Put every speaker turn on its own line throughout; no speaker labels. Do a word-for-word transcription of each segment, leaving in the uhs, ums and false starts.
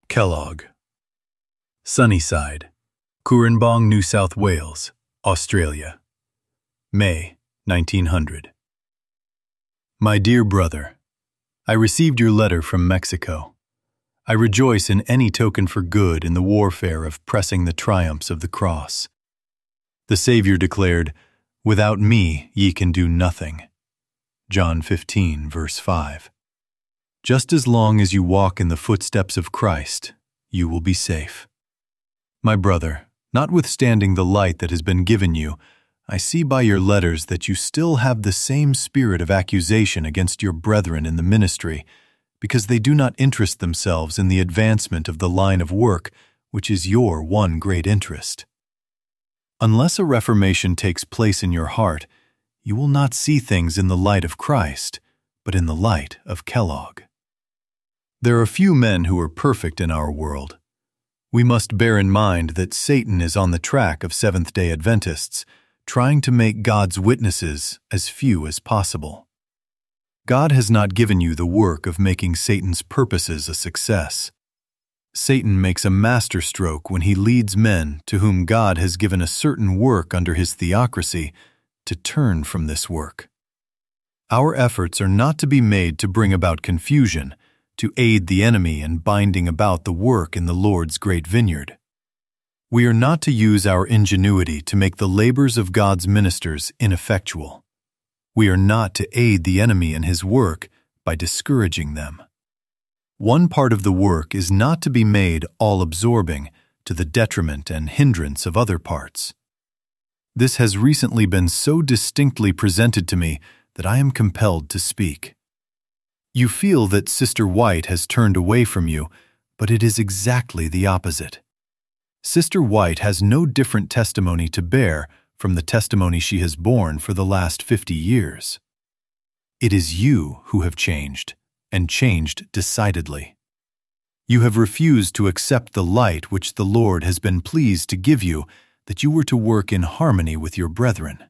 Kellogg. Sunnyside, Cooranbong, New South Wales, Australia. May nineteen hundred. My dear brother, I received your letter from Mexico. I rejoice in any token for good in the warfare of pressing the triumphs of the cross. The Savior declared, "Without me ye can do nothing." John fifteen, verse five. Just as long as you walk in the footsteps of Christ, you will be safe. My brother, notwithstanding the light that has been given you, I see by your letters that you still have the same spirit of accusation against your brethren in the ministry, because they do not interest themselves in the advancement of the line of work, which is your one great interest. Unless a reformation takes place in your heart, you will not see things in the light of Christ, but in the light of Kellogg. There are few men who are perfect in our world. We must bear in mind that Satan is on the track of Seventh-day Adventists, trying to make God's witnesses as few as possible. God has not given you the work of making Satan's purposes a success. Satan makes a masterstroke when he leads men to whom God has given a certain work under his theocracy to turn from this work. Our efforts are not to be made to bring about confusion, to aid the enemy in binding about the work in the Lord's great vineyard. We are not to use our ingenuity to make the labors of God's ministers ineffectual. We are not to aid the enemy in his work by discouraging them. One part of the work is not to be made all-absorbing to the detriment and hindrance of other parts. This has recently been so distinctly presented to me that I am compelled to speak. You feel that Sister White has turned away from you, but it is exactly the opposite. Sister White has no different testimony to bear from the testimony she has borne for the last fifty years. It is you who have changed, and changed decidedly. You have refused to accept the light which the Lord has been pleased to give you, that you were to work in harmony with your brethren.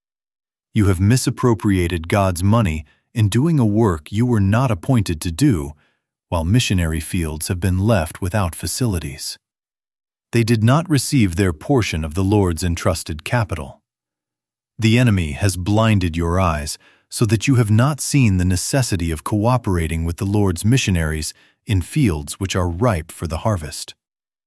You have misappropriated God's money in doing a work you were not appointed to do, while missionary fields have been left without facilities. They did not receive their portion of the Lord's entrusted capital. The enemy has blinded your eyes so that you have not seen the necessity of cooperating with the Lord's missionaries in fields which are ripe for the harvest.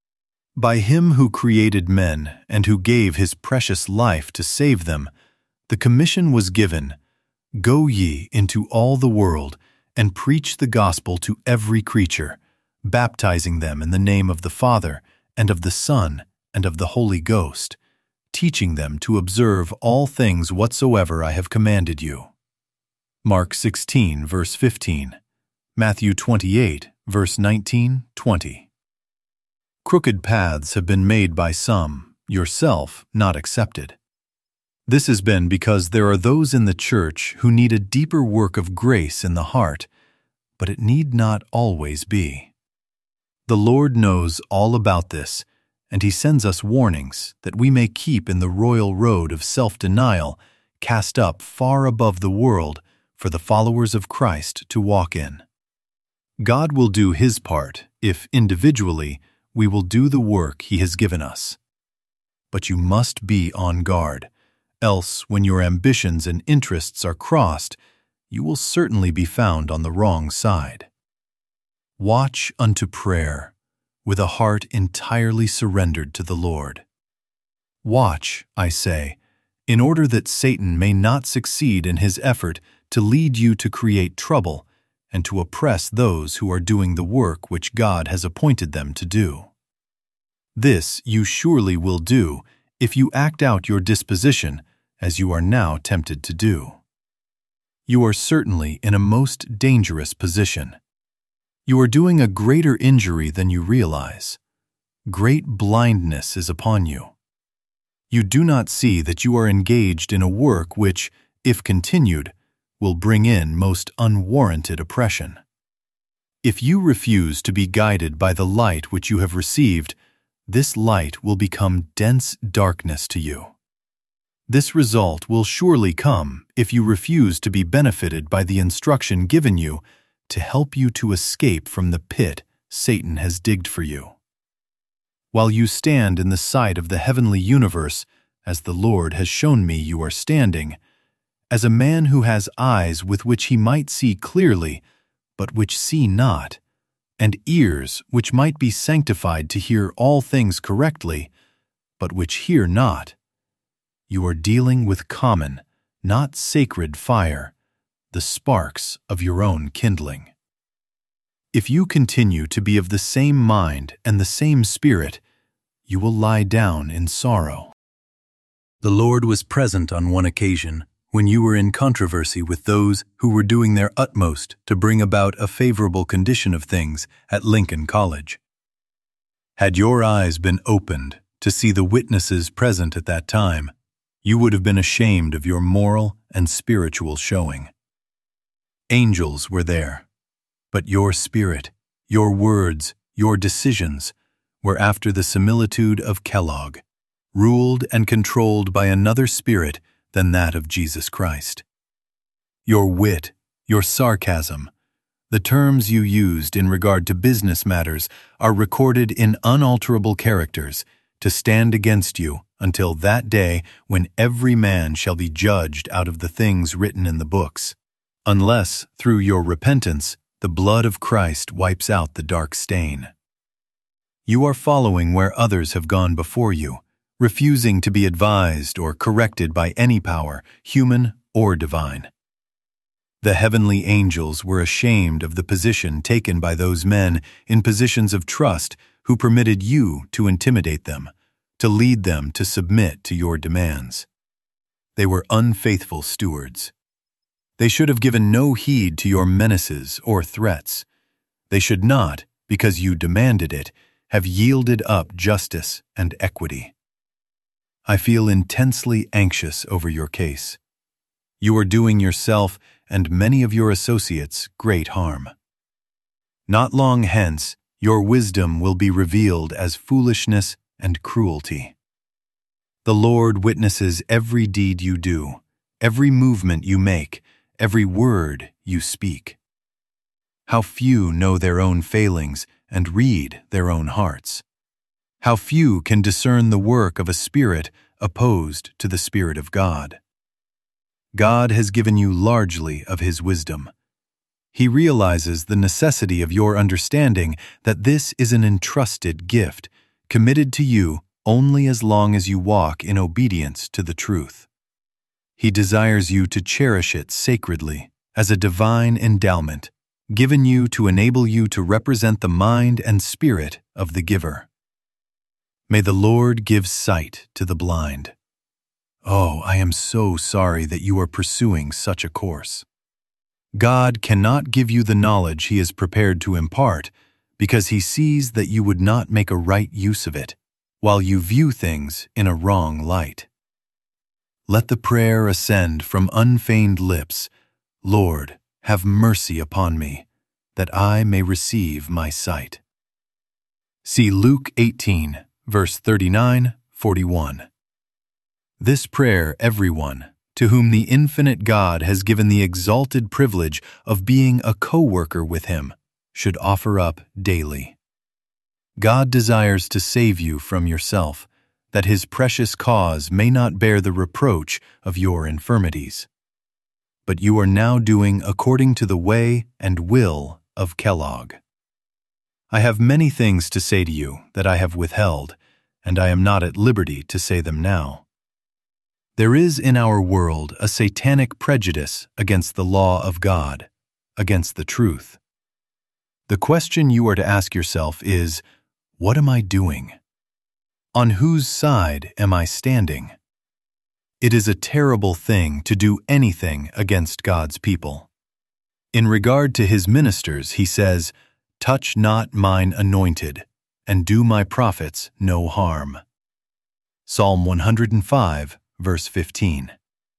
By him who created men and who gave his precious life to save them, the commission was given, "Go ye into all the world and preach the gospel to every creature, baptizing them in the name of the Father and of the Son and of the Holy Ghost, teaching them to observe all things whatsoever I have commanded you." Mark sixteen, verse fifteen, Matthew twenty-eight, verse nineteen, twenty. Crooked paths have been made by some, yourself not accepted. This has been because there are those in the church who need a deeper work of grace in the heart, but it need not always be. The Lord knows all about this, and He sends us warnings that we may keep in the royal road of self-denial, cast up far above the world for the followers of Christ to walk in. God will do His part if, individually, we will do the work He has given us. But you must be on guard. Else, when your ambitions and interests are crossed, you will certainly be found on the wrong side. Watch unto prayer, with a heart entirely surrendered to the Lord. Watch, I say, in order that Satan may not succeed in his effort to lead you to create trouble and to oppress those who are doing the work which God has appointed them to do. This you surely will do if you act out your disposition as you are now tempted to do. You are certainly in a most dangerous position. You are doing a greater injury than you realize. Great blindness is upon you. You do not see that you are engaged in a work which, if continued, will bring in most unwarranted oppression. If you refuse to be guided by the light which you have received, this light will become dense darkness to you. This result will surely come if you refuse to be benefited by the instruction given you to help you to escape from the pit Satan has digged for you. While you stand in the sight of the heavenly universe, as the Lord has shown me you are standing, as a man who has eyes with which he might see clearly, but which see not, and ears which might be sanctified to hear all things correctly, but which hear not. You are dealing with common, not sacred fire, the sparks of your own kindling. If you continue to be of the same mind and the same spirit, you will lie down in sorrow. The Lord was present on one occasion when you were in controversy with those who were doing their utmost to bring about a favorable condition of things at Lincoln College. Had your eyes been opened to see the witnesses present at that time, you would have been ashamed of your moral and spiritual showing. Angels were there, but your spirit, your words, your decisions were after the similitude of Kellogg, ruled and controlled by another spirit than that of Jesus Christ. Your wit, your sarcasm, the terms you used in regard to business matters are recorded in unalterable characters to stand against you until that day when every man shall be judged out of the things written in the books, unless, through your repentance, the blood of Christ wipes out the dark stain. You are following where others have gone before you, refusing to be advised or corrected by any power, human or divine. The heavenly angels were ashamed of the position taken by those men in positions of trust who permitted you to intimidate them, to lead them to submit to your demands. They were unfaithful stewards. They should have given no heed to your menaces or threats. They should not, because you demanded it, have yielded up justice and equity. I feel intensely anxious over your case. You are doing yourself and many of your associates great harm. Not long hence, your wisdom will be revealed as foolishness and cruelty. The Lord witnesses every deed you do, every movement you make, every word you speak. How few know their own failings and read their own hearts. How few can discern the work of a spirit opposed to the Spirit of God. God has given you largely of His wisdom. He realizes the necessity of your understanding that this is an entrusted gift, committed to you only as long as you walk in obedience to the truth. He desires you to cherish it sacredly as a divine endowment, given you to enable you to represent the mind and spirit of the giver. May the Lord give sight to the blind. Oh, I am so sorry that you are pursuing such a course. God cannot give you the knowledge He is prepared to impart because He sees that you would not make a right use of it, while you view things in a wrong light. Let the prayer ascend from unfeigned lips, Lord, have mercy upon me, that I may receive my sight. See Luke eighteen, verse thirty-nine, forty-one. This prayer everyone, to whom the infinite God has given the exalted privilege of being a co-worker with Him, should offer up daily. God desires to save you from yourself, that His precious cause may not bear the reproach of your infirmities. But you are now doing according to the way and will of Kellogg. I have many things to say to you that I have withheld, and I am not at liberty to say them now. There is in our world a satanic prejudice against the law of God, against the truth. The question you are to ask yourself is, what am I doing? On whose side am I standing? It is a terrible thing to do anything against God's people. In regard to His ministers, He says, "Touch not mine anointed, and do my prophets no harm." Psalm one hundred five, verse fifteen.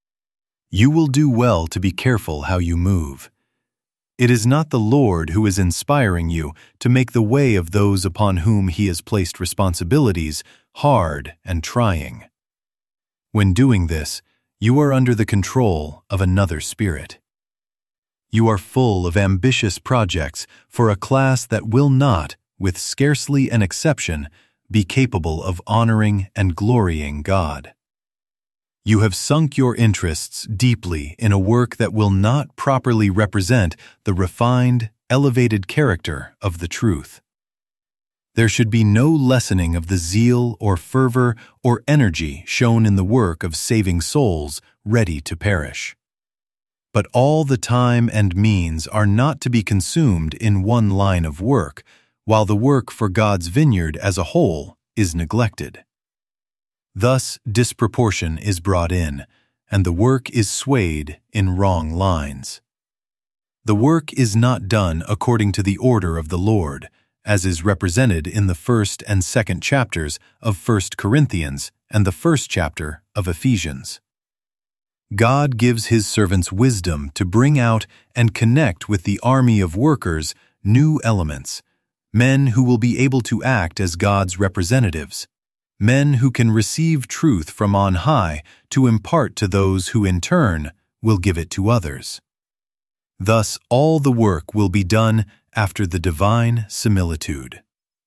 You will do well to be careful how you move. It is not the Lord who is inspiring you to make the way of those upon whom He has placed responsibilities hard and trying. When doing this, you are under the control of another spirit. You are full of ambitious projects for a class that will not, with scarcely an exception, be capable of honoring and glorying God. You have sunk your interests deeply in a work that will not properly represent the refined, elevated character of the truth. There should be no lessening of the zeal or fervor or energy shown in the work of saving souls ready to perish. But all the time and means are not to be consumed in one line of work, while the work for God's vineyard as a whole is neglected. Thus, disproportion is brought in, and the work is swayed in wrong lines. The work is not done according to the order of the Lord, as is represented in the first and second chapters of First Corinthians and the first chapter of Ephesians. God gives His servants wisdom to bring out and connect with the army of workers new elements, men who will be able to act as God's representatives, men who can receive truth from on high to impart to those who in turn will give it to others. Thus all the work will be done after the divine similitude.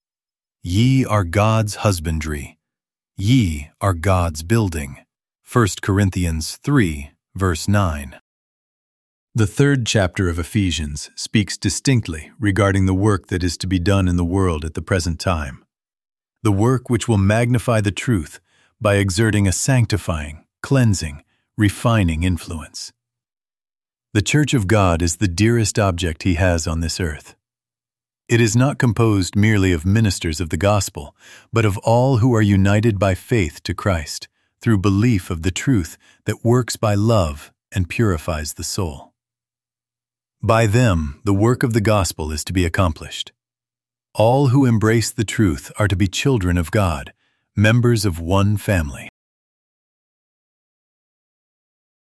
Ye are God's husbandry, ye are God's building. First Corinthians three, verse nine. The third chapter of Ephesians speaks distinctly regarding the work that is to be done in the world at the present time. The work which will magnify the truth by exerting a sanctifying, cleansing, refining influence. The Church of God is the dearest object He has on this earth. It is not composed merely of ministers of the gospel, but of all who are united by faith to Christ, through belief of the truth that works by love and purifies the soul. By them, the work of the gospel is to be accomplished. All who embrace the truth are to be children of God, members of one family.